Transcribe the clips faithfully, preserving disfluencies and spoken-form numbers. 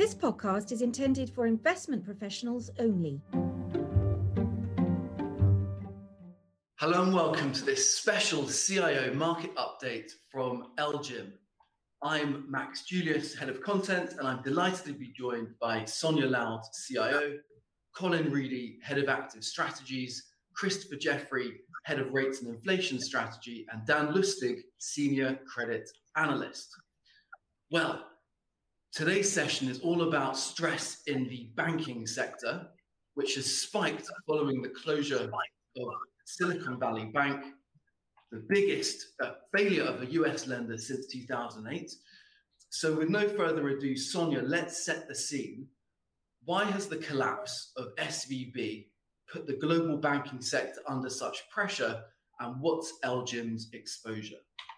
This podcast is intended for investment professionals only. Hello and welcome to this special C I O market update from LGIM. I'm Max Julius, Head of Content, and I'm delighted to be joined by Sonia Loud, C I O, Colin Reedy, Head of Active Strategies, Christopher Jeffrey, Head of Rates and Inflation Strategy, and Dan Lustig, Senior Credit Analyst. Well, today's session is all about stress in the banking sector, which has spiked following the closure of Silicon Valley Bank, the biggest uh, failure of a U S lender since two thousand eight. So with no further ado, Sonia, let's set the scene. Why has the collapse of S V B put the global banking sector under such pressure, and what's LGIM's exposure?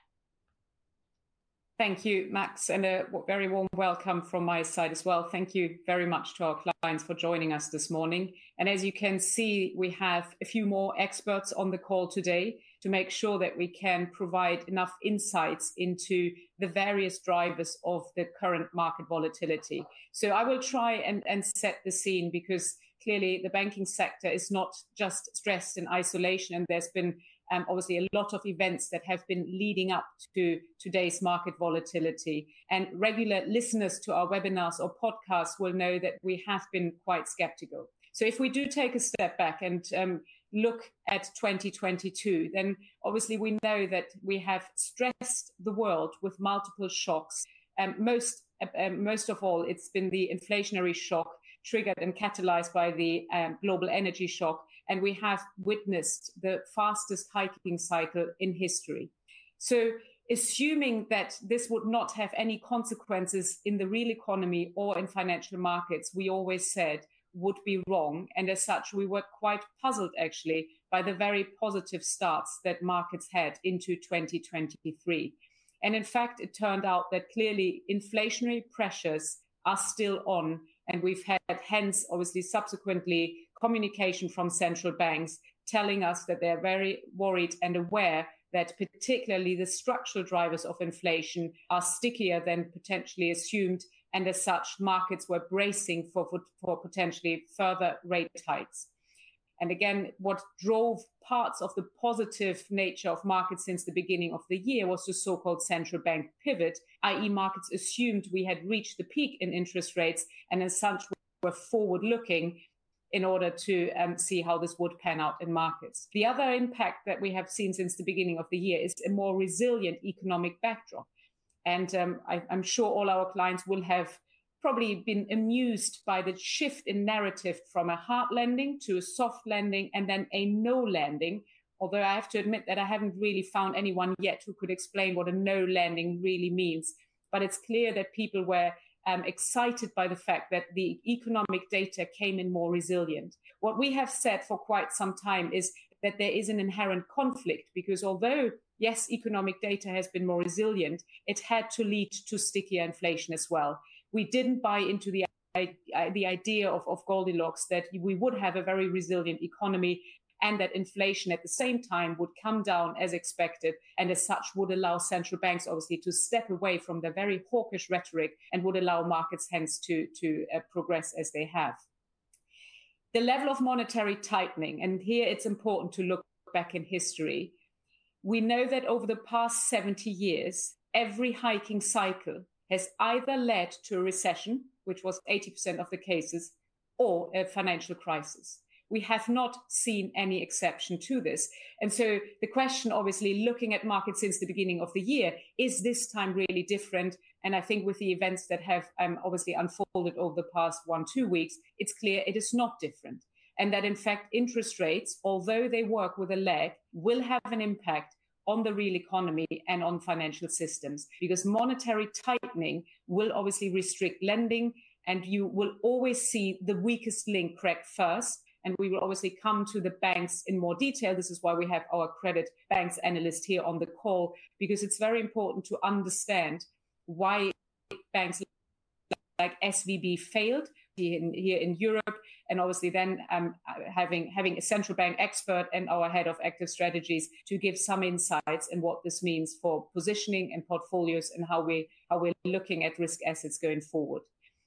Thank you, Max, and a very warm welcome from my side as well. Thank you very much to our clients for joining us this morning. And as you can see, we have a few more experts on the call today to make sure that we can provide enough insights into the various drivers of the current market volatility. So I will try and, and set the scene, because clearly the banking sector is not just stressed in isolation, and there's been Um, obviously a lot of events that have been leading up to today's market volatility. And regular listeners to our webinars or podcasts will know that we have been quite skeptical. So if we do take a step back and um, look at twenty twenty-two, then obviously we know that we have stressed the world with multiple shocks. Um, most, uh, most of all, it's been the inflationary shock triggered and catalyzed by the um, global energy shock. And we have witnessed the fastest hiking cycle in history. So assuming that this would not have any consequences in the real economy or in financial markets, we always said would be wrong. And as such, we were quite puzzled actually by the very positive starts that markets had into twenty twenty-three. And in fact, it turned out that clearly inflationary pressures are still on. And we've had, hence, obviously, subsequently communication from central banks telling us that they're very worried and aware that particularly the structural drivers of inflation are stickier than potentially assumed. And as such, markets were bracing for, for, for potentially further rate hikes. And again, what drove parts of the positive nature of markets since the beginning of the year was the so-called central bank pivot, that is markets assumed we had reached the peak in interest rates, and as such were forward-looking in order to um, see how this would pan out in markets. The other impact that we have seen since the beginning of the year is a more resilient economic backdrop. And um, I, I'm sure all our clients will have probably been amused by the shift in narrative from a hard landing to a soft landing and then a no landing. Although I have to admit that I haven't really found anyone yet who could explain what a no landing really means. But it's clear that people were um, excited by the fact that the economic data came in more resilient. What we have said for quite some time is that there is an inherent conflict, because although yes, economic data has been more resilient, it had to lead to stickier inflation as well. We didn't buy into the, the idea of, of Goldilocks, that we would have a very resilient economy and that inflation at the same time would come down as expected, and as such would allow central banks obviously to step away from their very hawkish rhetoric and would allow markets hence to, to uh, progress as they have. The level of monetary tightening, and here it's important to look back in history. We know that over the past seventy years, every hiking cycle has either led to a recession, which was eighty percent of the cases, or a financial crisis. We have not seen any exception to this. And so the question, obviously, looking at markets since the beginning of the year, is this time really different? And I think with the events that have um, obviously unfolded over the past one, two weeks, it's clear it is not different. And that, in fact, interest rates, although they work with a lag, will have an impact on the real economy and on financial systems, because monetary tightening will obviously restrict lending, and you will always see the weakest link crack first. And we will obviously come to the banks in more detail. This is why we have our credit banks analyst here on the call, because it's very important to understand why banks like S V B failed here in, here in Europe, and obviously then um, having having a central bank expert and our head of active strategies to give some insights in what this means for positioning and portfolios and how we how we're looking at risk assets going forward.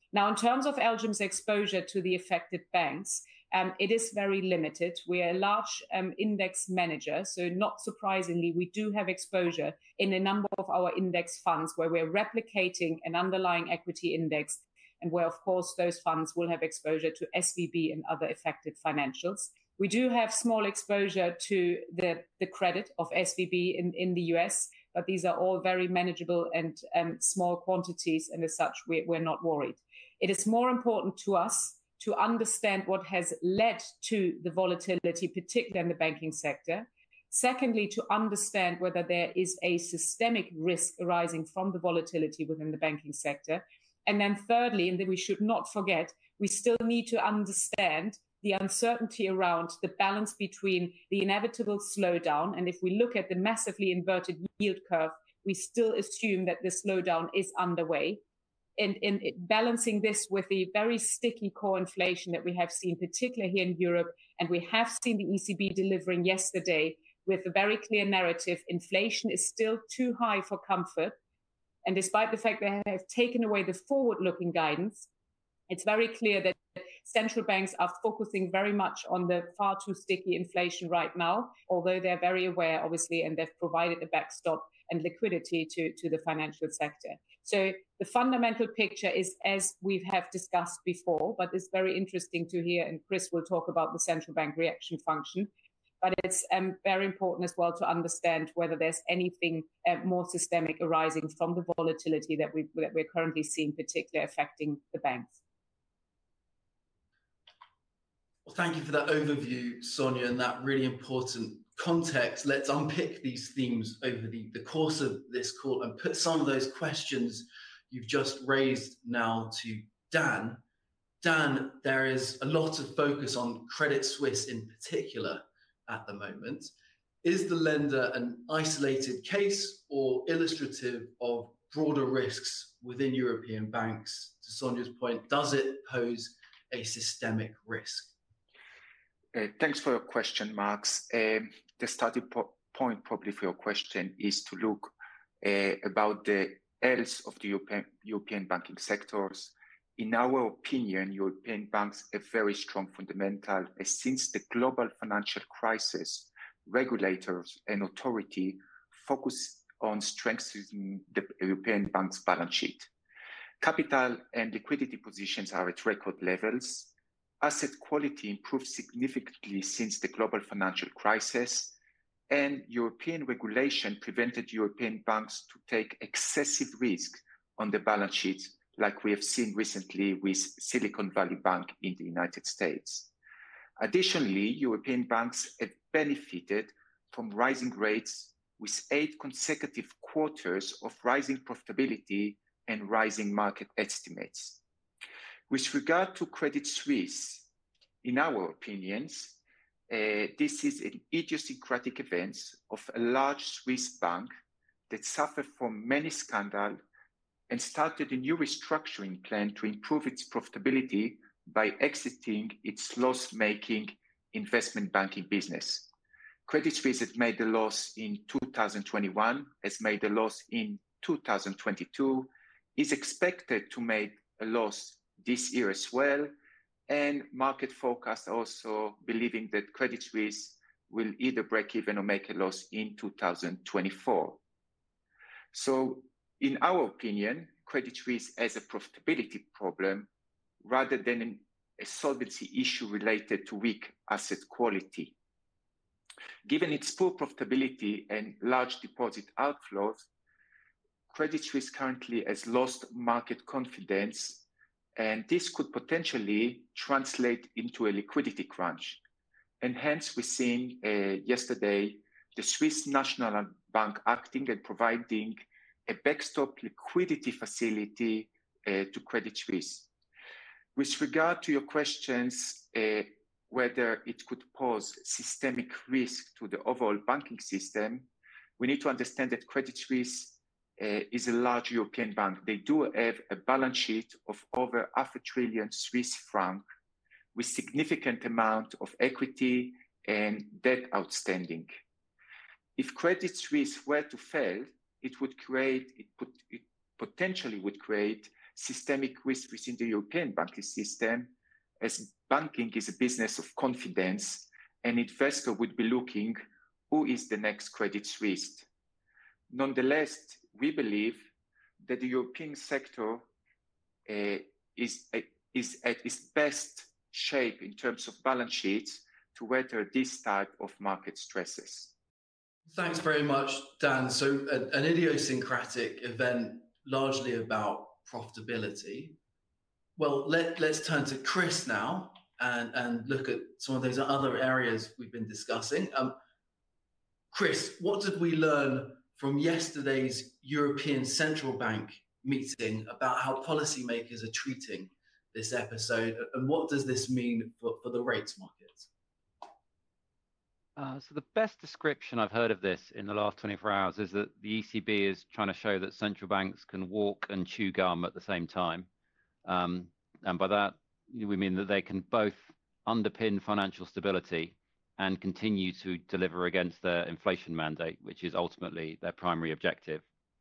Now, in terms of Elgim's exposure to the affected banks, um, it is very limited. We are a large um, index manager, so not surprisingly, we do have exposure in a number of our index funds where we're replicating an underlying equity index, and where, of course, those funds will have exposure to S V B and other affected financials. We do have small exposure to the, the credit of S V B in, in the U S, but these are all very manageable and um, small quantities, and as such, we, we're not worried. It is more important to us to understand what has led to the volatility, particularly in the banking sector. Secondly, to understand whether there is a systemic risk arising from the volatility within the banking sector. And then thirdly, and that we should not forget, we still need to understand the uncertainty around the balance between the inevitable slowdown. And if we look at the massively inverted yield curve, we still assume that the slowdown is underway. And in balancing this with the very sticky core inflation that we have seen, particularly here in Europe, and we have seen the E C B delivering yesterday with a very clear narrative, inflation is still too high for comfort. And despite the fact they have taken away the forward-looking guidance, it's very clear that central banks are focusing very much on the far too sticky inflation right now, although they're very aware, obviously, and they've provided a backstop and liquidity to, to the financial sector. So the fundamental picture is, as we have discussed before, but it's very interesting to hear, and Chris will talk about the central bank reaction function. But it's um, very important as well to understand whether there's anything uh, more systemic arising from the volatility that, we, that we're currently seeing, particularly affecting the banks. Well, thank you for that overview, Sonia, and that really important context. Let's unpick these themes over the, the course of this call and put some of those questions you've just raised now to Dan. Dan, there is a lot of focus on Credit Suisse in particular at the moment. Is the lender an isolated case or illustrative of broader risks within European banks? To Sonia's point, does it pose a systemic risk? Uh, thanks for your question, Max. Um, the starting po point probably for your question is to look uh, about the health of the European, European banking sectors. In our opinion, European banks have very strong fundamental. Since the global financial crisis, regulators and authority focus on strengthening the European banks' balance sheet. Capital and liquidity positions are at record levels. Asset quality improved significantly since the global financial crisis, and European regulation prevented European banks to take excessive risk on the balance sheet, like we have seen recently with Silicon Valley Bank in the United States. Additionally, European banks have benefited from rising rates with eight consecutive quarters of rising profitability and rising market estimates. With regard to Credit Suisse, in our opinions, uh, this is an idiosyncratic event of a large Swiss bank that suffered from many scandals and started a new restructuring plan to improve its profitability by exiting its loss-making investment banking business. Credit Suisse has made a loss in two thousand twenty-one, has made a loss in two thousand twenty-two, is expected to make a loss this year as well, and market forecasts also believing that Credit Suisse will either break even or make a loss in two thousand twenty-four. So, in our opinion, Credit Suisse has a profitability problem rather than a solvency issue related to weak asset quality. Given its poor profitability and large deposit outflows, Credit Suisse currently has lost market confidence, and this could potentially translate into a liquidity crunch. And hence, we've seen uh, yesterday the Swiss National Bank acting and providing a backstop liquidity facility uh, to Credit Suisse. With regard to your questions, uh, whether it could pose systemic risk to the overall banking system, we need to understand that Credit Suisse uh, is a large European bank. They do have a balance sheet of over half a trillion Swiss franc with significant amount of equity and debt outstanding. If Credit Suisse were to fail, it would create, it, put, it potentially would create systemic risk within the European banking system, as banking is a business of confidence, an investor would be looking who is the next Credit Suisse. Nonetheless, we believe that the European sector uh, is, uh, is at its best shape in terms of balance sheets to weather this type of market stresses. Thanks very much, Dan. So a, an idiosyncratic event largely about profitability. Well, let, let's turn to Chris now and, and look at some of those other areas we've been discussing. Um, Chris, what did we learn from yesterday's European Central Bank meeting about how policymakers are treating this episode, and what does this mean for, for the rates market? Uh, so the best description I've heard of this in the last twenty-four hours is that the E C B is trying to show that central banks can walk and chew gum at the same time. Um, and by that, we mean that they can both underpin financial stability and continue to deliver against their inflation mandate, which is ultimately their primary objective.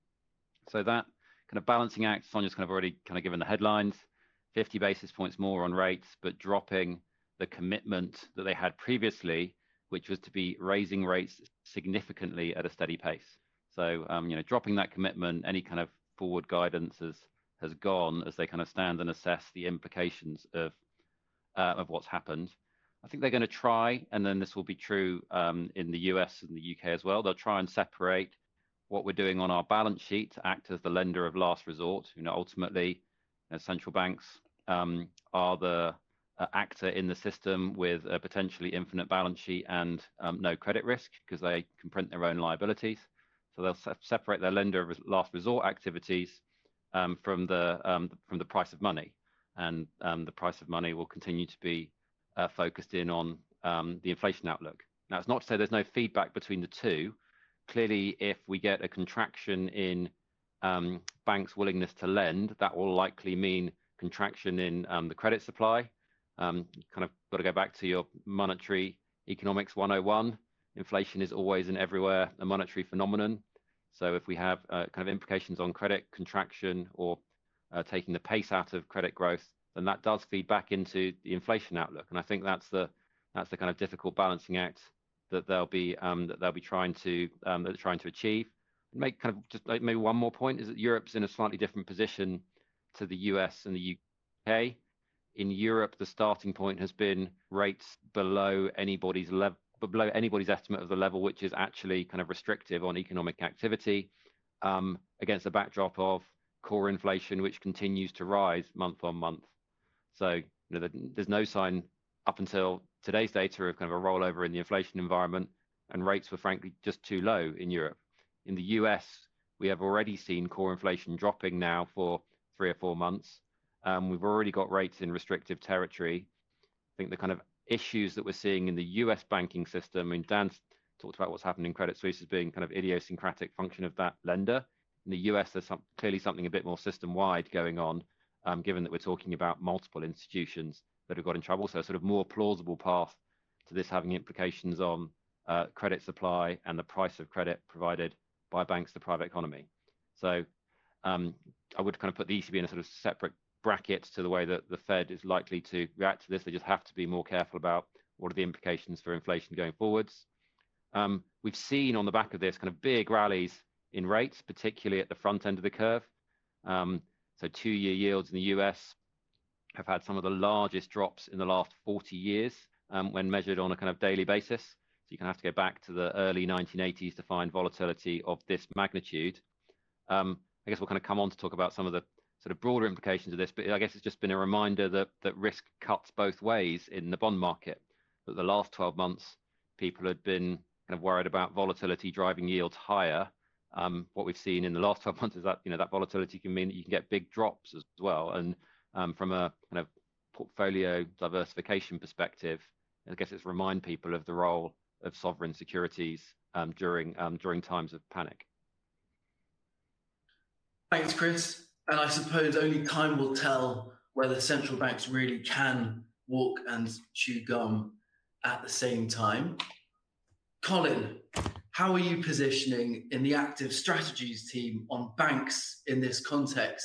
So that kind of balancing act, Sonia's kind of already kind of given the headlines, fifty basis points more on rates, but dropping the commitment that they had previously, which was to be raising rates significantly at a steady pace. So, um, you know, dropping that commitment, any kind of forward guidance has, has gone as they kind of stand and assess the implications of, uh, of what's happened. I think they're going to try, and then this will be true um, in the U S and the U K as well, they'll try and separate what we're doing on our balance sheet to act as the lender of last resort. You know, ultimately, you know, central banks um, are the Uh, actor in the system with a potentially infinite balance sheet and um, no credit risk because they can print their own liabilities. So they'll se separate their lender of last resort activities um, from the um, from the price of money, and um, the price of money will continue to be uh, focused in on um, the inflation outlook. Now, it's not to say there's no feedback between the two. Clearly, if we get a contraction in um, banks' willingness to lend, that will likely mean contraction in um, the credit supply. Um, you kind of got to go back to your monetary economics one oh one. Inflation is always and everywhere a monetary phenomenon. So if we have uh, kind of implications on credit contraction or uh, taking the pace out of credit growth, then that does feed back into the inflation outlook. And I think that's the that's the kind of difficult balancing act that they'll be um, that they'll be trying to um, that they're trying to achieve. Make kind of just like maybe one more point is that Europe's in a slightly different position to the U S and the U K. In Europe, the starting point has been rates below anybody's level, below anybody's estimate of the level, which is actually kind of restrictive on economic activity, um, against the backdrop of core inflation, which continues to rise month on month. So, you know, the, there's no sign up until today's data of kind of a rollover in the inflation environment, and rates were frankly just too low in Europe. In the U S, we have already seen core inflation dropping now for three or four months. Um, we've already got rates in restrictive territory. I think the kind of issues that we're seeing in the U S banking system, I mean, Dan's talked about what's happened in Credit Suisse as being kind of idiosyncratic function of that lender. In the U S, there's some, clearly something a bit more system-wide going on, um, given that we're talking about multiple institutions that have got in trouble. So a sort of more plausible path to this having implications on uh, credit supply and the price of credit provided by banks to the private economy. So um, I would kind of put the E C B in a sort of separate brackets to the way that the Fed is likely to react to this. They just have to be more careful about what are the implications for inflation going forwards. Um, we've seen on the back of this kind of big rallies in rates, particularly at the front end of the curve. Um, so two-year yields in the U S have had some of the largest drops in the last forty years um, when measured on a kind of daily basis. So you can have to go back to the early nineteen eighties to find volatility of this magnitude. Um, I guess we'll kind of come on to talk about some of the sort of broader implications of this, but I guess it's just been a reminder that that risk cuts both ways in the bond market. That the last twelve months, people had been kind of worried about volatility driving yields higher. Um, what we've seen in the last twelve months is that, you know, that volatility can mean that you can get big drops as well. And um, from a kind of portfolio diversification perspective, I guess it's remind people of the role of sovereign securities um, during um, during times of panic. Thanks, Chris. And I suppose only time will tell whether central banks really can walk and chew gum at the same time. Colin, how are you positioning in the active strategies team on banks in this context,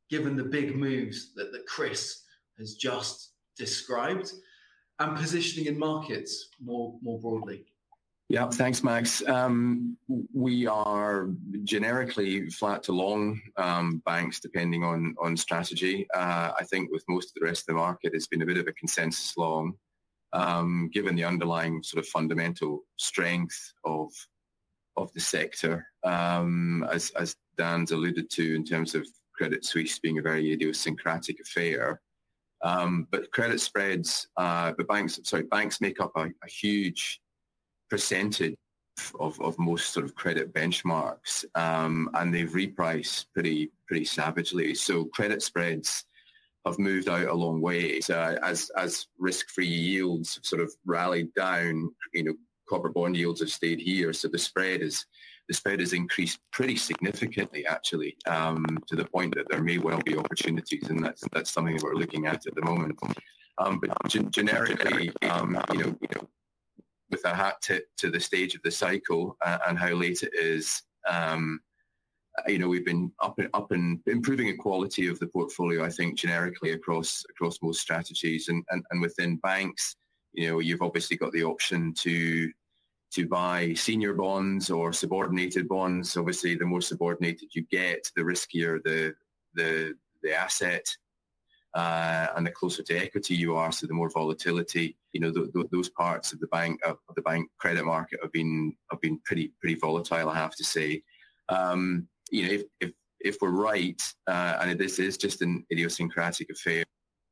given the big moves that, that Chris has just described, and positioning in markets more, more broadly? Yeah, thanks, Max. Um, we are generically flat to long um, banks, depending on on strategy. Uh, I think with most of the rest of the market, it's been a bit of a consensus long, um, given the underlying sort of fundamental strength of of the sector, um, as as Dan's alluded to in terms of Credit Suisse being a very idiosyncratic affair. Um, but credit spreads, uh, but banks, sorry, banks make up a, a huge percentage of, of most sort of credit benchmarks, um, and they've repriced pretty pretty savagely. So credit spreads have moved out a long way. So as as risk-free yields sort of rallied down, you know, corporate bond yields have stayed here. So the spread is the spread has increased pretty significantly, actually, um, to the point that there may well be opportunities, and that's that's something that we're looking at at the moment. Um, but gen- generically, um, you know, you know. with a hat tip to the stage of the cycle uh, and how late it is, um, you know, we've been up and up and improving the quality of the portfolio, I think, generically across across most strategies. And, and, and within banks, you know, you've obviously got the option to to buy senior bonds or subordinated bonds. Obviously, the more subordinated you get, the riskier the the the asset. Uh, and the closer to equity you are, so the more volatility. You know, th- th- those parts of the bank of the bank credit market have been have been pretty pretty volatile, I have to say. Um, you know, if if if we're right, uh, and this is just an idiosyncratic affair,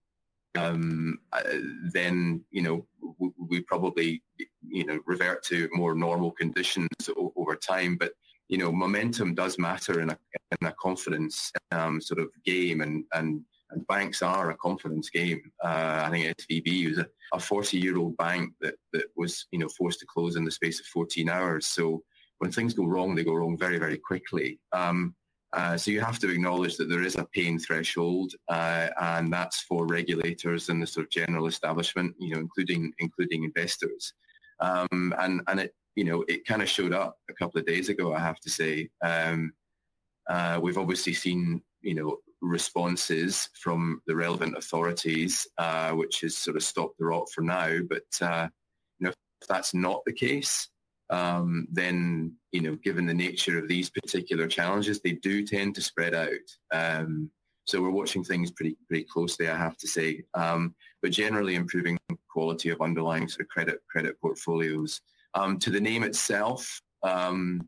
um, uh, then you know we, we probably you know revert to more normal conditions o- over time. But you know, momentum does matter in a in a confidence um, sort of game, and and. And banks are a confidence game. Uh, I think S V B was a forty-year-old bank that, that was, you know, forced to close in the space of fourteen hours. So when things go wrong, they go wrong very, very quickly. Um, uh, so you have to acknowledge that there is a pain threshold, uh, and that's for regulators and the sort of general establishment, you know, including including investors. Um, and and it, you know, it kind of showed up a couple of days ago, I have to say. Um, uh, we've obviously seen, you know, responses from the relevant authorities, uh, which has sort of stopped the rot for now. But uh, you know, if that's not the case, um, then you know, given the nature of these particular challenges, they do tend to spread out. Um, so we're watching things pretty pretty closely, I have to say. Um, but generally, improving quality of underlying sort of credit credit portfolios. Um, to the name itself, um,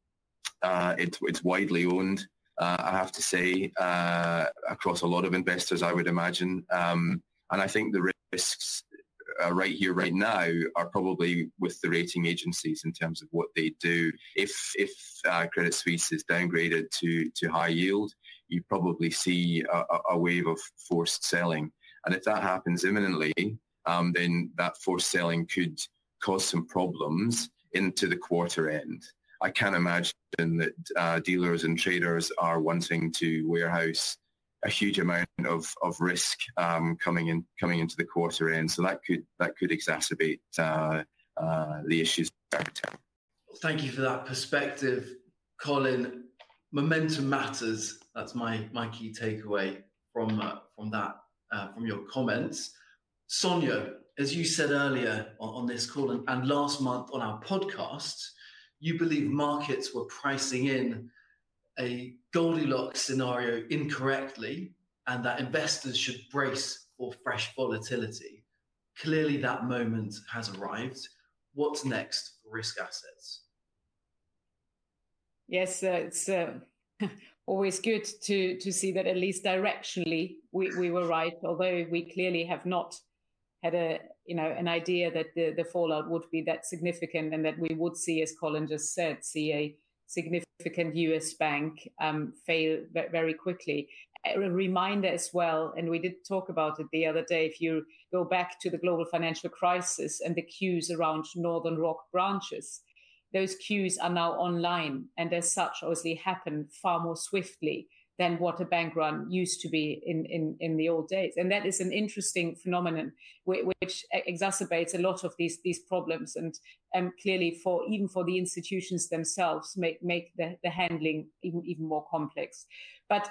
uh, it, it's widely owned. Uh, I have to say, uh, across a lot of investors, I would imagine. Um, and I think the risks uh, right here, right now, are probably with the rating agencies in terms of what they do. If if uh, Credit Suisse is downgraded to, to high yield, you probably see a, a wave of forced selling. And if that happens imminently, um, then that forced selling could cause some problems into the quarter end. I can't imagine that uh, dealers and traders are wanting to warehouse a huge amount of, of risk um, coming in coming into the quarter end. So that could that could exacerbate uh, uh, the issues. Thank you for that perspective, Colin. Momentum matters. That's my my key takeaway from uh, from that uh, from your comments. Sonia, as you said earlier on, on this call and, and last month on our podcast, you believe markets were pricing in a Goldilocks scenario incorrectly and that investors should brace for fresh volatility. Clearly that moment has arrived. What's next for risk assets? Yes, uh, it's uh, always good to, to see that at least directionally we, we were right, although we clearly have not had a you know an idea that the, the fallout would be that significant and that we would see, as Colin just said, see a significant U S bank um, fail very quickly. A reminder as well, and we did talk about it the other day, if you go back to the global financial crisis and the queues around Northern Rock branches, those queues are now online and as such obviously happen far more swiftly than what a bank run used to be in, in, in the old days. And that is an interesting phenomenon which, which exacerbates a lot of these, these problems and um, clearly for even for the institutions themselves make, make the, the handling even, even more complex. But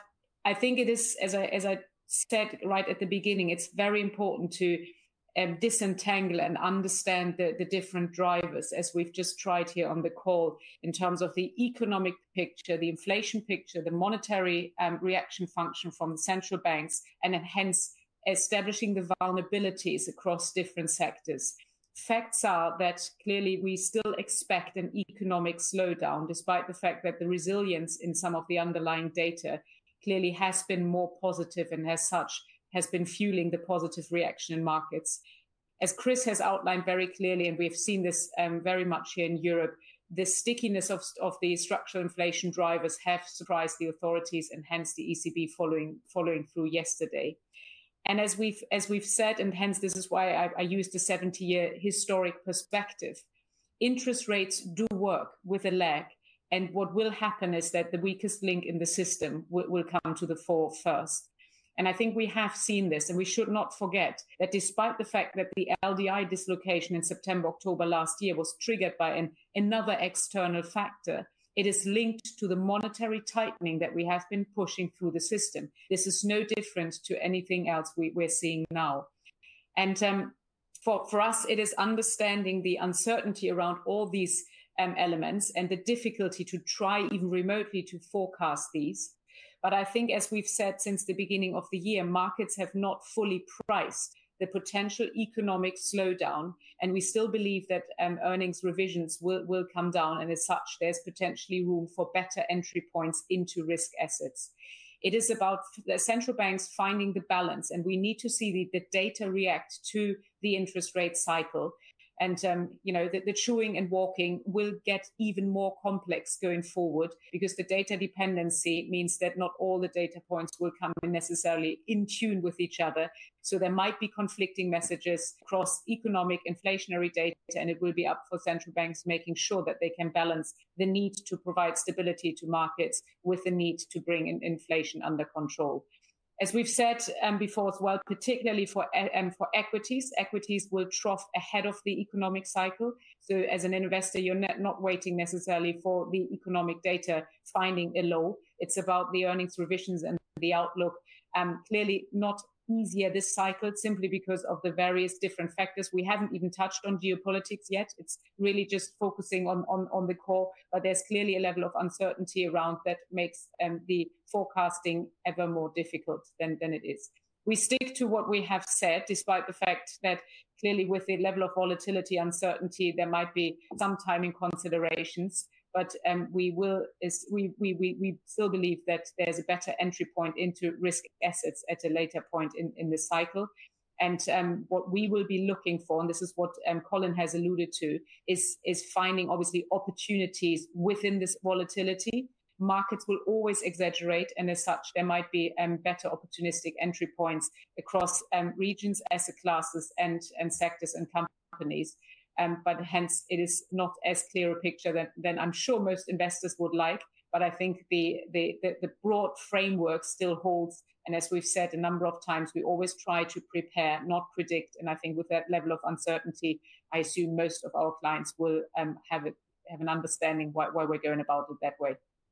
I think it is, as I, as I said right at the beginning, it's very important to um, disentangle and understand the, the different drivers, as we've just tried here on the call, in terms of the economic picture, the inflation picture, the monetary um, reaction function from the central banks, and hence establishing the vulnerabilities across different sectors. Facts are that clearly we still expect an economic slowdown, despite the fact that the resilience in some of the underlying data clearly has been more positive and as such has been fueling the positive reaction in markets. As Chris has outlined very clearly, and we've seen this um, very much here in Europe, the stickiness of, of the structural inflation drivers have surprised the authorities, and hence the E C B following, following through yesterday. And as we've as we've said, and hence this is why I, I used the seventy-year historic perspective, interest rates do work with a lag. And what will happen is that the weakest link in the system will, will come to the fore first. And I think we have seen this, and we should not forget that despite the fact that the L D I dislocation in September, October last year was triggered by an, another external factor, it is linked to the monetary tightening that we have been pushing through the system. This is no different to anything else we, we're seeing now. And um, for, for us, it is understanding the uncertainty around all these um, elements and the difficulty to try even remotely to forecast these. But I think, as we've said since the beginning of the year, markets have not fully priced the potential economic slowdown. And we still believe that um, earnings revisions will, will come down. And as such, there's potentially room for better entry points into risk assets. It is about the central banks finding the balance. And we need to see the, the data react to the interest rate cycle. And, um, you know, the, the chewing and walking will get even more complex going forward, because the data dependency means that not all the data points will come in necessarily in tune with each other. So there might be conflicting messages across economic inflationary data, and it will be up for central banks making sure that they can balance the need to provide stability to markets with the need to bring in inflation under control. As we've said um, before as well, particularly for um, for equities, equities will trough ahead of the economic cycle. So as an investor, you're not, not waiting necessarily for the economic data finding a low. It's about the earnings revisions and the outlook. Um, clearly not easier this cycle, simply because of the various different factors. We haven't even touched on geopolitics yet. It's really just focusing on, on, on the core, but there's clearly a level of uncertainty around that makes um, the forecasting ever more difficult than, than it is. We stick to what we have said, despite the fact that clearly with the level of volatility, uncertainty, there might be some timing considerations. But um, we will is we, we we we still believe that there's a better entry point into risk assets at a later point in, in the cycle. And um, what we will be looking for, and this is what um, Colin has alluded to, is is finding obviously opportunities within this volatility. Markets will always exaggerate, and as such, there might be um, better opportunistic entry points across um, regions, asset classes, and and sectors and companies. Um, but hence, it is not as clear a picture than, than I'm sure most investors would like. But I think the, the, the, the broad framework still holds. And as we've said a number of times, we always try to prepare, not predict. And I think with that level of uncertainty, I assume most of our clients will um, have, a, have an understanding why, why we're going about it that way.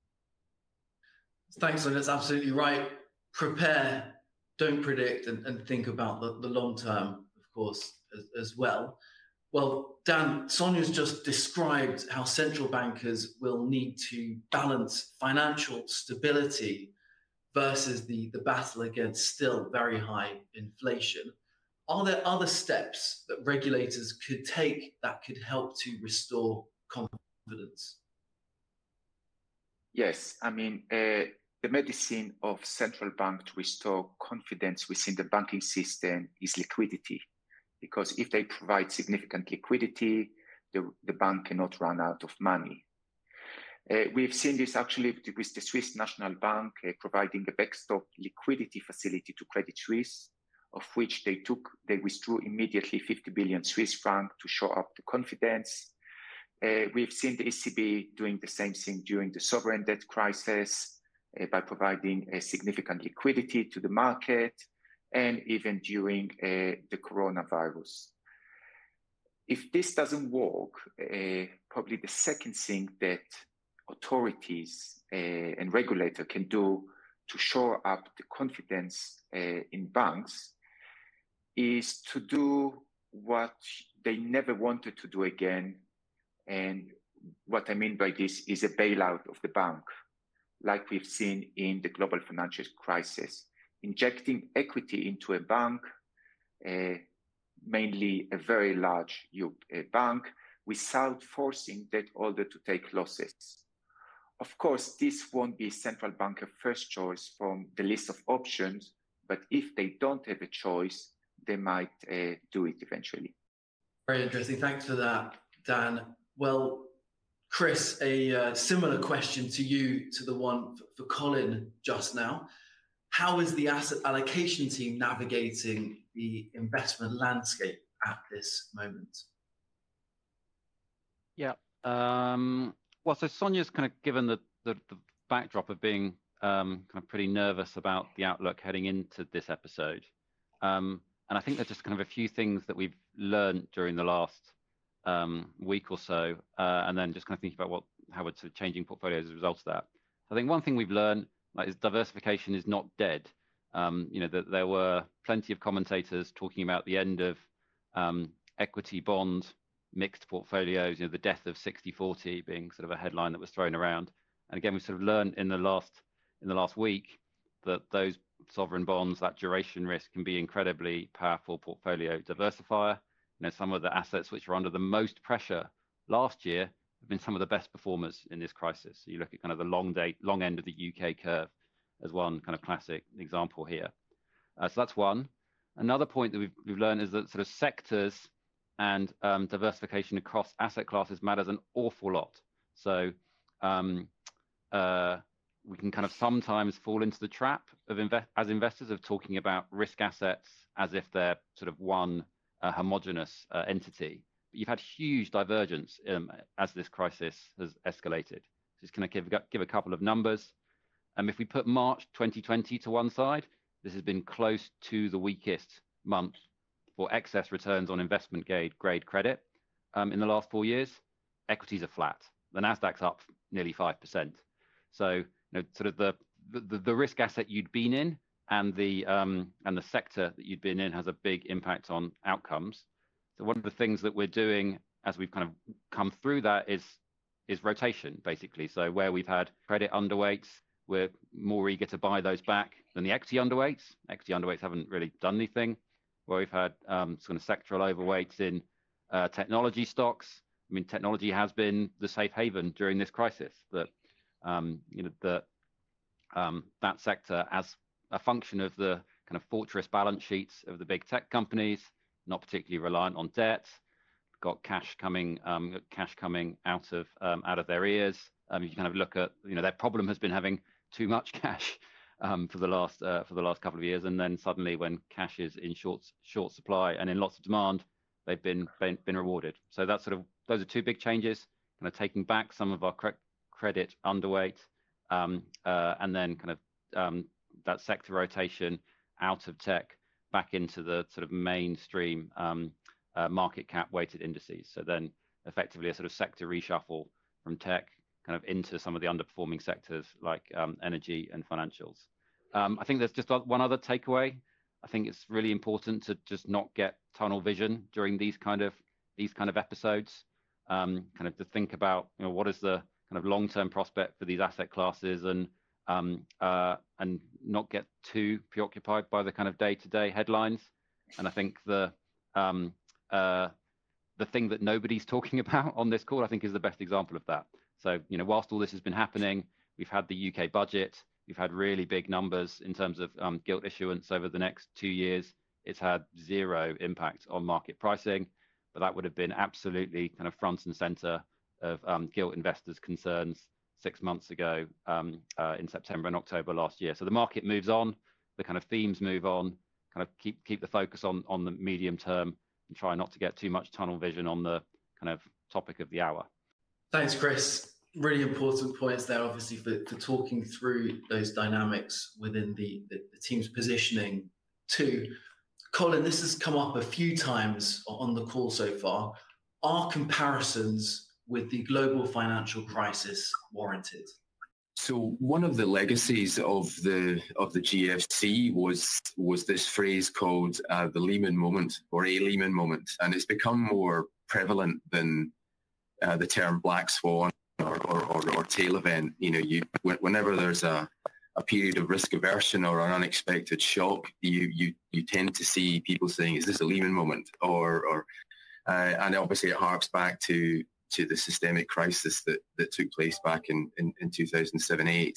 Thanks, Lynn. That's absolutely right. Prepare, don't predict, and, and think about the, the long term, of course, as, as well. Well, Dan, Sonia's just described how central bankers will need to balance financial stability versus the, the battle against still very high inflation. Are there other steps that regulators could take that could help to restore confidence? Yes, I mean, uh, the medicine of central bank to restore confidence within the banking system is liquidity. Because if they provide significant liquidity, the, the bank cannot run out of money. Uh, we've seen this actually with the Swiss National Bank uh, providing a backstop liquidity facility to Credit Suisse, of which they took, they withdrew immediately fifty billion Swiss francs to show up the confidence. Uh, we've seen the E C B doing the same thing during the sovereign debt crisis uh, by providing a significant liquidity to the market, and even during uh, the coronavirus. If this doesn't work, uh, probably the second thing that authorities uh, and regulator can do to shore up the confidence uh, in banks is to do what they never wanted to do again. And what I mean by this is a bailout of the bank, like we've seen in the global financial crisis, injecting equity into a bank, uh, mainly a very large uh, bank, without forcing debt holder to take losses. Of course, this won't be central banker first choice from the list of options, but if they don't have a choice, they might uh, do it eventually. Very interesting. Thanks for that, Dan. Well, Chris, a uh, similar question to you to the one for, for Colin just now. How is the asset allocation team navigating the investment landscape at this moment? Yeah. Um, well, so Sonia's kind of given the, the, the backdrop of being um, kind of pretty nervous about the outlook heading into this episode. Um, and I think there's just kind of a few things that we've learned during the last um, week or so, uh, and then just kind of thinking about what how it's sort of changing portfolios as a result of that. I think one thing we've learned like, is diversification is not dead. Um, you know, that there were plenty of commentators talking about the end of um, equity bond mixed portfolios, you know, the death of sixty forty being sort of a headline that was thrown around. And again, we've sort of learned in the last in the last week that those sovereign bonds, that duration risk can be incredibly powerful portfolio diversifier. You know, some of the assets which are under the most pressure last year have been some of the best performers in this crisis. So you look at kind of the long date, long end of the U K curve as one kind of classic example here. Uh, so that's one. Another point that we've, we've learned is that sort of sectors and um, diversification across asset classes matters an awful lot. So um, uh, we can kind of sometimes fall into the trap of invest as investors of talking about risk assets as if they're sort of one uh, homogenous uh, entity. But you've had huge divergence um, as this crisis has escalated. Just kind of give, give a couple of numbers. Um, if we put March twenty twenty to one side, this has been close to the weakest month for excess returns on investment grade, grade credit um, in the last four years. Equities are flat. The Nasdaq's up nearly five percent. So, you know, sort of the, the, the risk asset you'd been in and the, um, and the sector that you'd been in has a big impact on outcomes. So one of the things that we're doing as we've kind of come through that is, is rotation, basically. So where we've had credit underweights, we're more eager to buy those back than the equity underweights. Equity underweights haven't really done anything. Where we've had um, sort of sectoral overweights in uh, technology stocks. I mean, technology has been the safe haven during this crisis. That um, you know that um, that sector, as a function of the kind of fortress balance sheets of the big tech companies, not particularly reliant on debt, got cash coming um, cash coming out of um, out of their ears. Um, you kind of look at you know their problem has been having too much cash. Um, for the last uh, for the last couple of years, and then suddenly, when cash is in short short supply and in lots of demand, they've been been, been rewarded. So that's sort of those are two big changes. Kind of taking back some of our cre credit underweight, um, uh, and then kind of um, that sector rotation out of tech back into the sort of mainstream um, uh, market cap weighted indices. So then, effectively, a sort of sector reshuffle from tech kind of into some of the underperforming sectors like um, energy and financials. Um, I think there's just one other takeaway. I think it's really important to just not get tunnel vision during these kind of these kind of episodes. Um, kind of to think about you know what is the kind of long-term prospect for these asset classes, and um, uh, and not get too preoccupied by the kind of day-to-day headlines. And I think the um, uh, the thing that nobody's talking about on this call, I think, is the best example of that. So, you know, whilst all this has been happening, we've had the U K budget, we've had really big numbers in terms of um, gilt issuance over the next two years. It's had zero impact on market pricing, but that would have been absolutely kind of front and center of um, gilt investors' concerns six months ago um, uh, in September and October last year. So the market moves on, the kind of themes move on, kind of keep keep the focus on on the medium term and try not to get too much tunnel vision on the kind of topic of the hour. Thanks, Chris. Really important points there, obviously, for, for talking through those dynamics within the, the, the team's positioning too. Colin, this has come up a few times on the call so far. Are comparisons with the global financial crisis warranted? So one of the legacies of the of the G F C was was this phrase called uh, the Lehman moment, or a Lehman moment, and it's become more prevalent than uh, the term black swan or, or, or, or tail event. You know, you whenever there's a, a period of risk aversion or an unexpected shock, you you you tend to see people saying, "Is this a Lehman moment?" Or or uh, and obviously it harks back to to the systemic crisis that, that took place back in, in, in two thousand seven eight.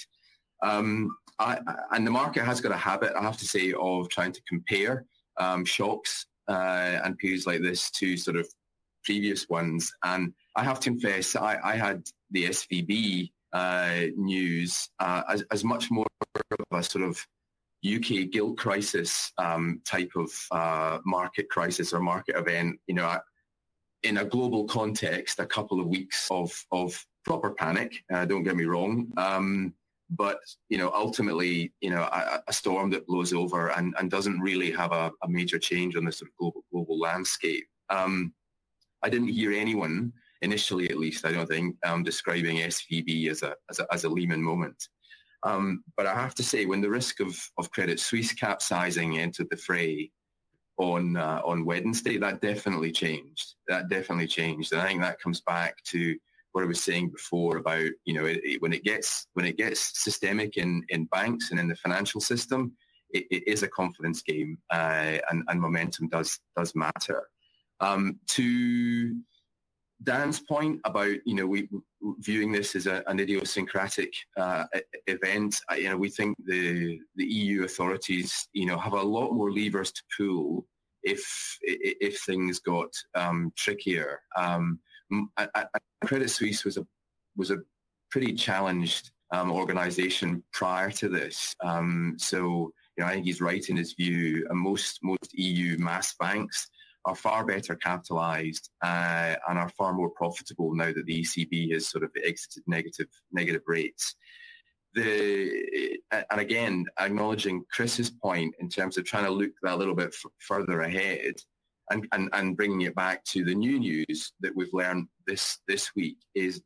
Um, I, and the market has got a habit, I have to say, of trying to compare um, shocks uh, and periods like this to sort of previous ones. And I have to confess, I, I had the S V B uh, news uh, as, as much more of a sort of U K gilt crisis um, type of uh, market crisis or market event. You know, I, in a global context, a couple of weeks of of proper panic. Uh, don't get me wrong, um, but you know, ultimately, you know, a, a storm that blows over and, and doesn't really have a, a major change on the sort of global global landscape. Um, I didn't hear anyone initially, at least, I don't think, um, describing S V B as a as a, as a Lehman moment. Um, but I have to say, when the risk of of Credit Suisse capsizing entered the fray on uh, on Wednesday, that definitely changed. That definitely changed, and I think that comes back to what I was saying before about, you know, it, it, when it gets when it gets systemic in in banks and in the financial system, it, it is a confidence game, uh, and and momentum does does matter. Um, to Dan's point about, you know, we viewing this as a, an idiosyncratic uh, event, you know, we think the the E U authorities, you know, have a lot more levers to pull if if things got um, trickier. Um, I, I, Credit Suisse was a was a pretty challenged um, organization prior to this, um, so you know, I think he's right in his view. And most most E U mass banks are far better capitalized uh, and are far more profitable now that the E C B has sort of exited negative negative rates. The and again, acknowledging Chris's point in terms of trying to look that a little bit f- further ahead, and, and and bringing it back to the new news that we've learned this this week, is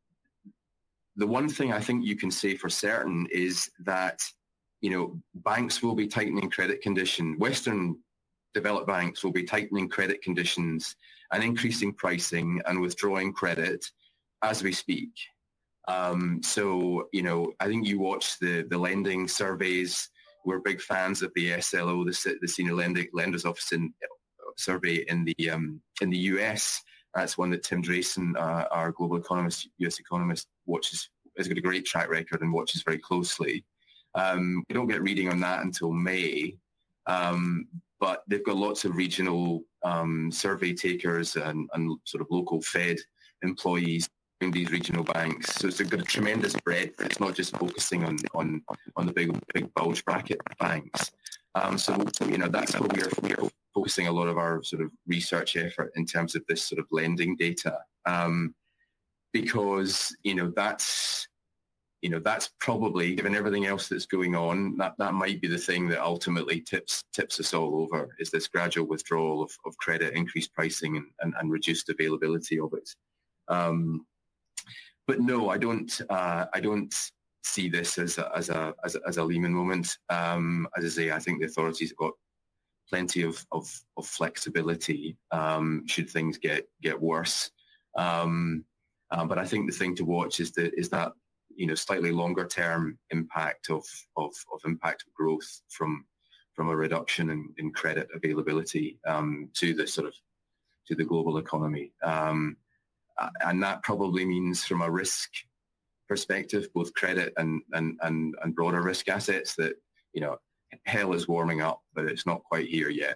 the one thing I think you can say for certain is that, you know, banks will be tightening credit conditions. Western developed banks will be tightening credit conditions and increasing pricing and withdrawing credit as we speak. Um, so, you know, I think you watch the, the lending surveys. We're big fans of the S L O, the, the Senior Lending, Lenders Office in, survey in the um, in the U S. That's one that Tim Drayson, uh, our global economist, U S economist, watches, has got a great track record and watches very closely. Um, we don't get reading on that until May. Um, But they've got lots of regional um, survey takers and, and sort of local Fed employees in these regional banks. So it's got a tremendous breadth. It's not just focusing on on, on the big big bulge bracket banks. Um, so, you know, that's where we're, we're focusing a lot of our sort of research effort in terms of this sort of lending data. Um, because, you know, that's... You know, that's probably, given everything else that's going on, that, that might be the thing that ultimately tips tips us all over, is this gradual withdrawal of, of credit, increased pricing and, and, and reduced availability of it. Um, but no, I don't uh, I don't see this as a, as a, as a, as a Lehman moment. Um, as I say, I think the authorities have got plenty of, of, of flexibility um, should things get, get worse. Um, uh, but I think the thing to watch is, the, is that, you know, slightly longer term impact of, of, of impact of growth from from a reduction in, in credit availability um, to the sort of to the global economy. Um, and that probably means, from a risk perspective, both credit and, and, and, and broader risk assets, that, you know, hell is warming up, but it's not quite here yet.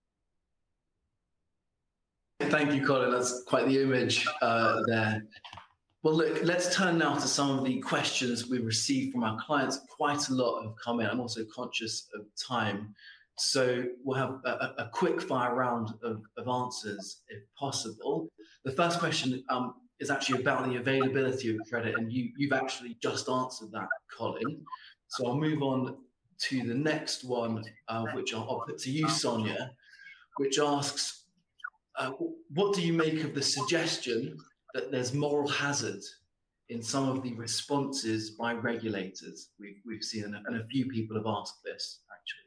Thank you, Colin. That's quite the image uh, there. Well, look, let's turn now to some of the questions we received from our clients. Quite a lot have come in. I'm also conscious of time. So we'll have a, a quick fire round of, of answers, if possible. The first question um, is actually about the availability of credit, and you, you've actually just answered that, Colin. So I'll move on to the next one, uh, which I'll, I'll put to you, Sonia, which asks, uh, what do you make of the suggestion that there's moral hazard in some of the responses by regulators? We've, we've seen, and a few people have asked this, actually.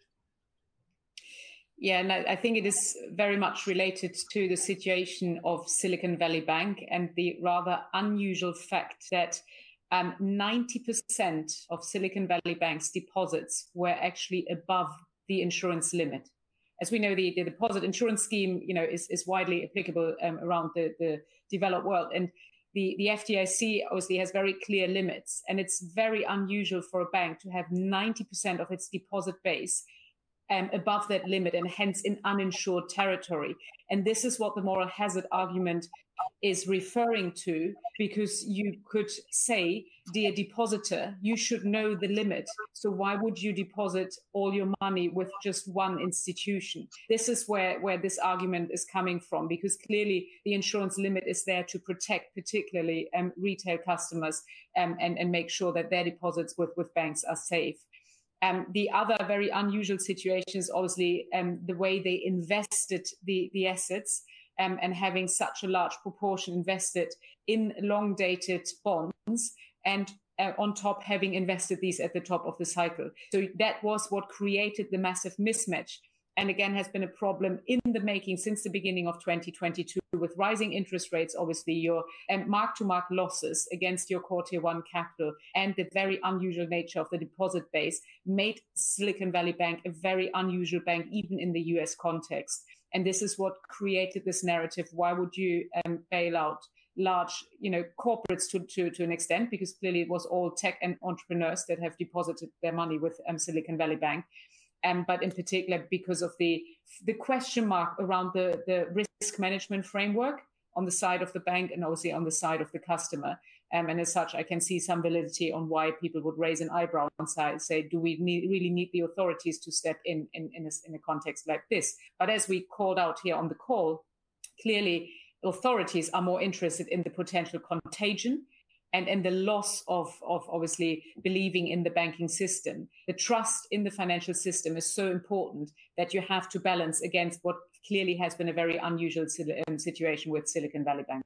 Yeah, and I think it is very much related to the situation of Silicon Valley Bank and the rather unusual fact that um, ninety percent of Silicon Valley Bank's deposits were actually above the insurance limit. As we know, the, the deposit insurance scheme, you know, is, is widely applicable um, around the, the developed world. And the, the F D I C obviously has very clear limits. And it's very unusual for a bank to have ninety percent of its deposit base Um, above that limit and hence in uninsured territory. And this is what the moral hazard argument is referring to, because you could say, dear depositor, you should know the limit. So why would you deposit all your money with just one institution? This is where, where this argument is coming from, because clearly the insurance limit is there to protect particularly um, retail customers um, and, and make sure that their deposits with, with banks are safe. Um, the other very unusual situation is obviously um, the way they invested the, the assets um, and having such a large proportion invested in long-dated bonds and uh, on top having invested these at the top of the cycle. So that was what created the massive mismatch, and again has been a problem in the making since the beginning of twenty twenty-two with rising interest rates, obviously your um, mark-to-market losses against your core tier one capital and the very unusual nature of the deposit base made Silicon Valley Bank a very unusual bank, even in the U S context. And this is what created this narrative. Why would you um, bail out large, you know, corporates to, to, to an extent, because clearly it was all tech and entrepreneurs that have deposited their money with um, Silicon Valley Bank. Um, but in particular, because of the the question mark around the, the risk management framework on the side of the bank and obviously on the side of the customer. Um, and as such, I can see some validity on why people would raise an eyebrow and say, do we need, really need the authorities to step in in, in, a, in a context like this? But as we called out here on the call, clearly authorities are more interested in the potential contagion and, and the loss of, of obviously believing in the banking system. The trust in the financial system is so important that you have to balance against what clearly has been a very unusual situation with Silicon Valley Bank.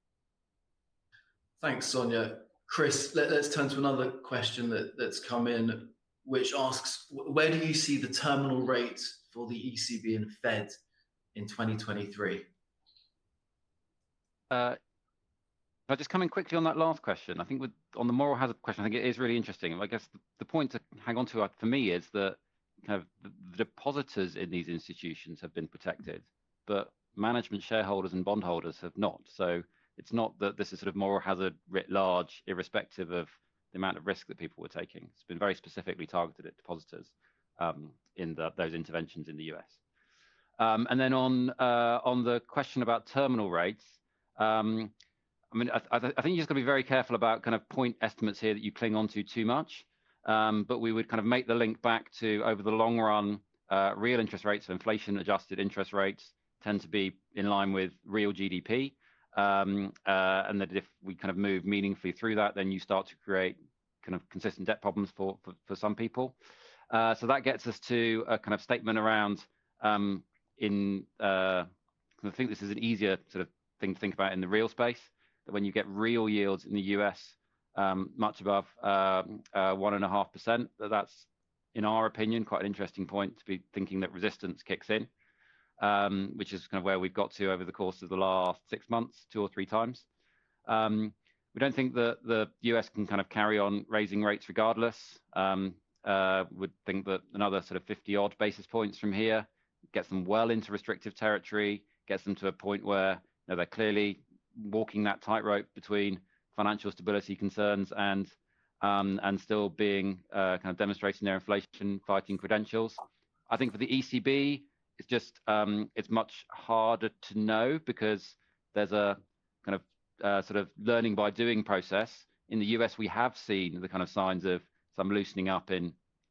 Thanks, Sonia. Chris, let, let's turn to another question that, that's come in, which asks, where do you see the terminal rate for the E C B and Fed in twenty twenty-three? Uh, If I just come in quickly on that last question, I think with on the moral hazard question, I think it is really interesting. I guess the, the point to hang on to for me is that kind of the, the depositors in these institutions have been protected, but management, shareholders and bondholders have not. So it's not that this is sort of moral hazard writ large, irrespective of the amount of risk that people were taking. It's been very specifically targeted at depositors um, in the, those interventions in the U S. Um, and then on uh, on the question about terminal rates, um, I mean, I, I, th I think you just got to be very careful about kind of point estimates here that you cling on to too much. Um, but we would kind of make the link back to over the long run, uh, real interest rates, so inflation adjusted interest rates tend to be in line with real G D P. Um, uh, and that if we kind of move meaningfully through that, then you start to create kind of consistent debt problems for, for, for some people. Uh, so that gets us to a kind of statement around um, in, uh, I think this is an easier sort of thing to think about in the real space, that when you get real yields in the U S um, much above um, uh, one and a half percent, that that's, in our opinion, quite an interesting point to be thinking that resistance kicks in, um, which is kind of where we've got to over the course of the last six months, two or three times. Um, we don't think that the U S can kind of carry on raising rates regardless. Um, uh, would think that another sort of fifty odd basis points from here gets them well into restrictive territory, gets them to a point where you know, they're clearly walking that tightrope between financial stability concerns and um, and still being uh, kind of demonstrating their inflation fighting credentials. I think for the E C B, it's just um, it's much harder to know because there's a kind of uh, sort of learning by doing process. In the U S, we have seen the kind of signs of some loosening up in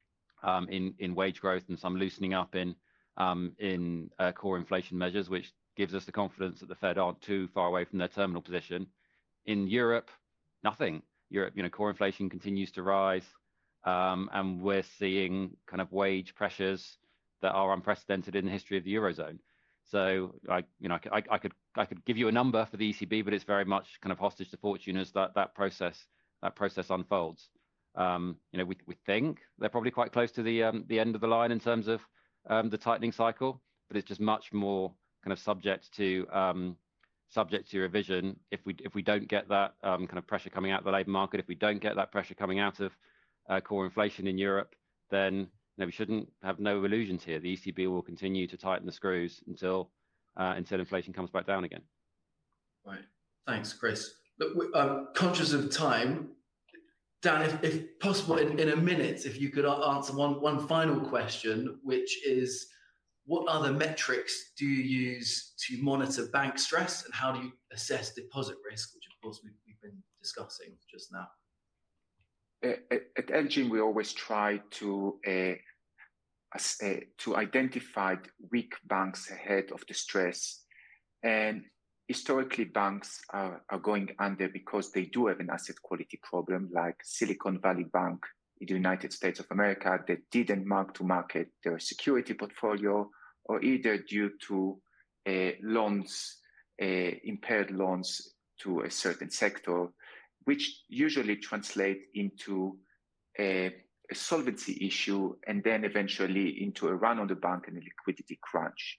um, in in wage growth and some loosening up in um, in uh, core inflation measures, which gives us the confidence that the Fed aren't too far away from their terminal position. In Europe, nothing. Europe, you know, core inflation continues to rise, um, and we're seeing kind of wage pressures that are unprecedented in the history of the Eurozone. So, I, you know, I, I could I could give you a number for the E C B, but it's very much kind of hostage to fortune as that that process that process unfolds. Um, you know, we we think they're probably quite close to the um, the end of the line in terms of um, the tightening cycle, but it's just much more kind of subject to um, subject to revision. If we if we don't get that um, kind of pressure coming out of the labour market, if we don't get that pressure coming out of uh, core inflation in Europe, then you know, we shouldn't have no illusions here. The E C B will continue to tighten the screws until uh, until inflation comes back down again. Right. Thanks, Chris. Look, I'm conscious of time. Dan, if, if possible, in, in a minute, if you could answer one, one final question, which is, what other metrics do you use to monitor bank stress, and how do you assess deposit risk, which of course we've, we've been discussing just now? At, at Elgin, we always try to uh, uh, to identify weak banks ahead of the stress. And historically, banks are, are going under because they do have an asset quality problem, like Silicon Valley Bank in the United States of America, that didn't mark to market their security portfolio, or either due to uh, loans, uh, impaired loans to a certain sector, which usually translate into a, a solvency issue and then eventually into a run on the bank and a liquidity crunch.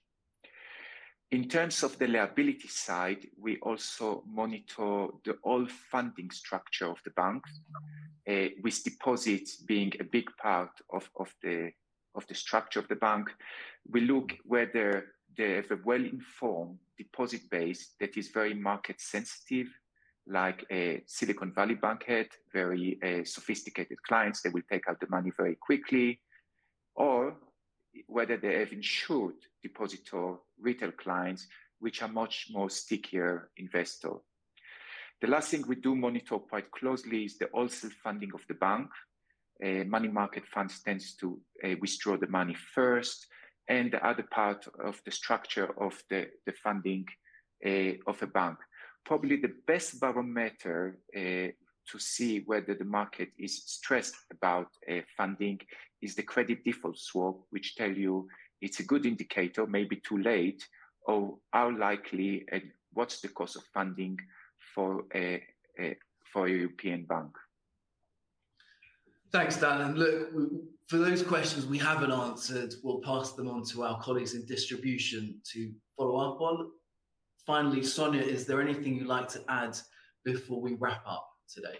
In terms of the liability side, we also monitor the whole funding structure of the bank, uh, with deposits being a big part of, of, the, of the structure of the bank. We look whether they have a well-informed deposit base that is very market sensitive, like a Silicon Valley Bank had, very uh, sophisticated clients that will take out the money very quickly, or whether they have insured depositor retail clients, which are much more stickier investor. The last thing we do monitor quite closely is the wholesale funding of the bank. Uh, money market funds tends to uh, withdraw the money first, and the other part of the structure of the, the funding uh, of a bank. Probably the best barometer uh, to see whether the market is stressed about uh, funding is the credit default swap, which tell you it's a good indicator, maybe too late, or how likely and what's the cost of funding for a, a for a European bank. Thanks, Dan. And look, for those questions we haven't answered, we'll pass them on to our colleagues in distribution to follow up on. Finally, Sonia, is there anything you'd like to add before we wrap up today?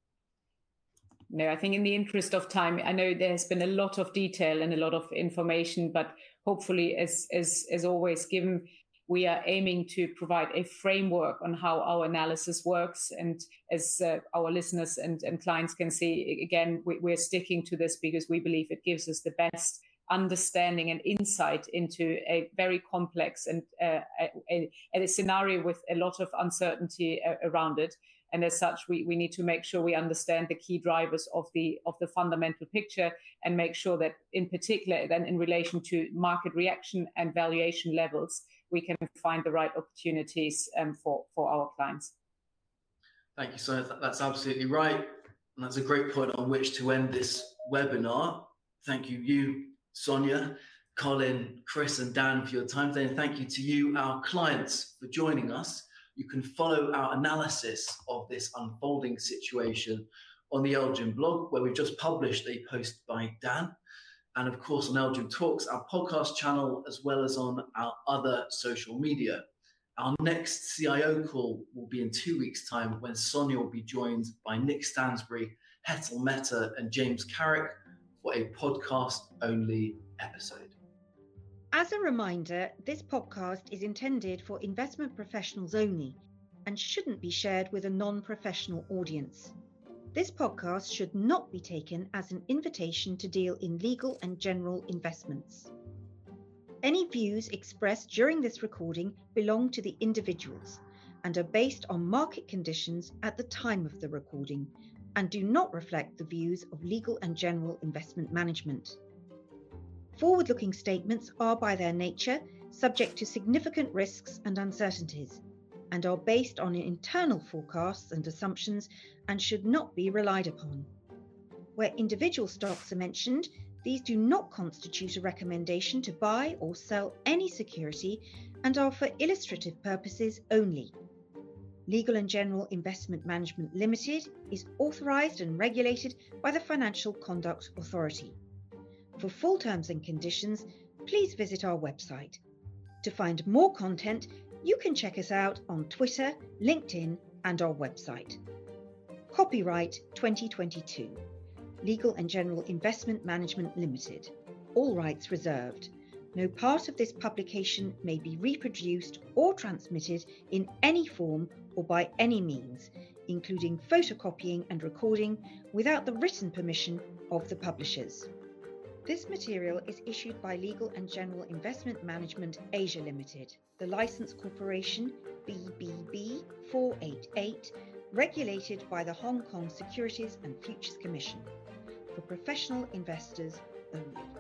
No, I think in the interest of time, I know there's been a lot of detail and a lot of information, but hopefully, as, as, as always, given we are aiming to provide a framework on how our analysis works. And as uh, our listeners and, and clients can see, again, we, we're sticking to this because we believe it gives us the best understanding and insight into a very complex and uh, a, a, a scenario with a lot of uncertainty uh, around it. And as such, we, we need to make sure we understand the key drivers of the of the fundamental picture, and make sure that in particular, then in relation to market reaction and valuation levels, we can find the right opportunities um, for, for our clients. Thank you, Sonia. That's absolutely right. And that's a great point on which to end this webinar. Thank you, you, Sonia, Colin, Chris, and Dan for your time today. And thank you to you, our clients, for joining us. You can follow our analysis of this unfolding situation on the Elgin blog, where we've just published a post by Dan. And of course, on Elgin Talks, our podcast channel, as well as on our other social media. Our next C I O call will be in two weeks' time, when Sonia will be joined by Nick Stansbury, Hetal Mehta, and James Carrick for a podcast-only episode. As a reminder, this podcast is intended for investment professionals only and shouldn't be shared with a non-professional audience. This podcast should not be taken as an invitation to deal in legal and general investments. Any views expressed during this recording belong to the individuals and are based on market conditions at the time of the recording and do not reflect the views of Legal and General Investment Management. Forward-looking statements are by their nature subject to significant risks and uncertainties, and are based on internal forecasts and assumptions and should not be relied upon. Where individual stocks are mentioned, these do not constitute a recommendation to buy or sell any security and are for illustrative purposes only. Legal and General Investment Management Limited is authorised and regulated by the Financial Conduct Authority. For full terms and conditions, please visit our website. To find more content, you can check us out on Twitter, LinkedIn, and our website. Copyright twenty twenty-two. Legal and General Investment Management Limited. All rights reserved. No part of this publication may be reproduced or transmitted in any form or by any means, including photocopying and recording, without the written permission of the publishers. This material is issued by Legal and General Investment Management Asia Limited, the Licensed Corporation B B B four eighty-eight, regulated by the Hong Kong Securities and Futures Commission, for professional investors only.